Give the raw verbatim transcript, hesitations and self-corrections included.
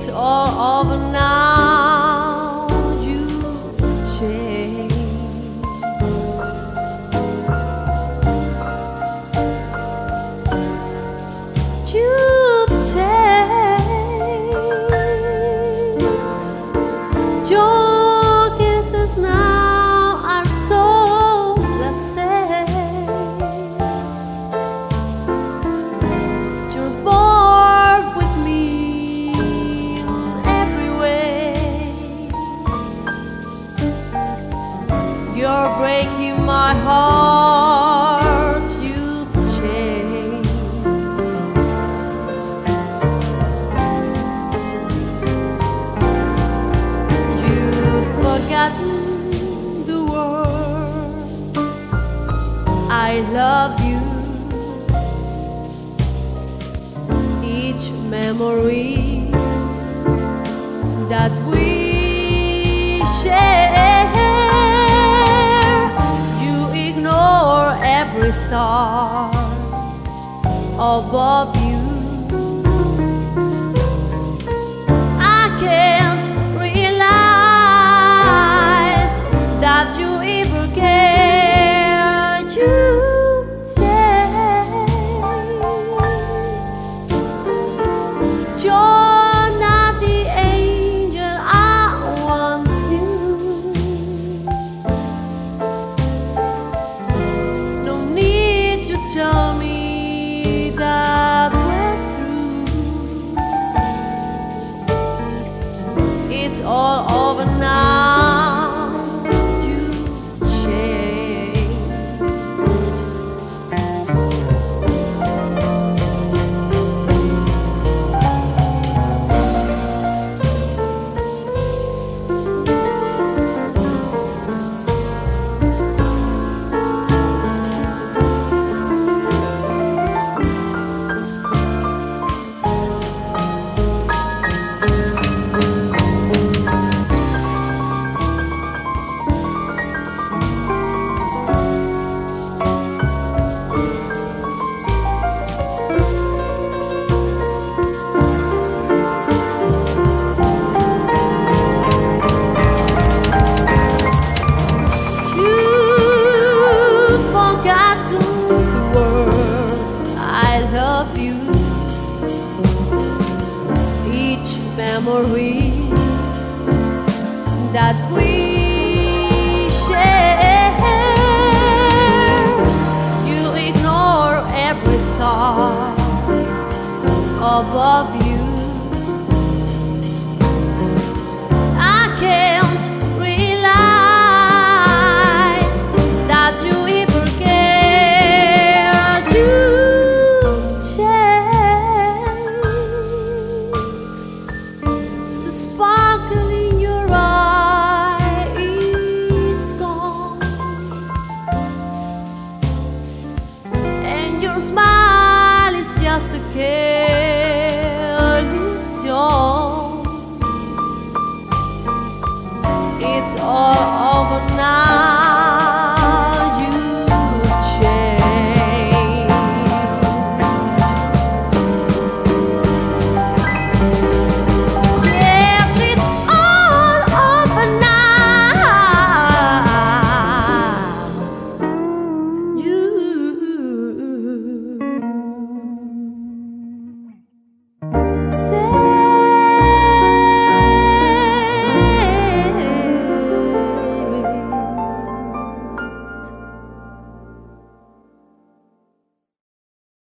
all over now. You change. You change. Your kisses now are so blasé. You're bored with me in every way. You're breaking my heart. You change. You've forgotten the words I love you. Each memory that we share, you ignore every star above you. I can't realize that you ever care. You change. You're not the angel I once knew. No need to tell me that we're through. It's all over now. You change. Each memory that we share, you ignore every star above you. I can't realize that you ever cared. You change. The sparkle in your eye is gone, and your smile is just a careless yawn. It's all over now.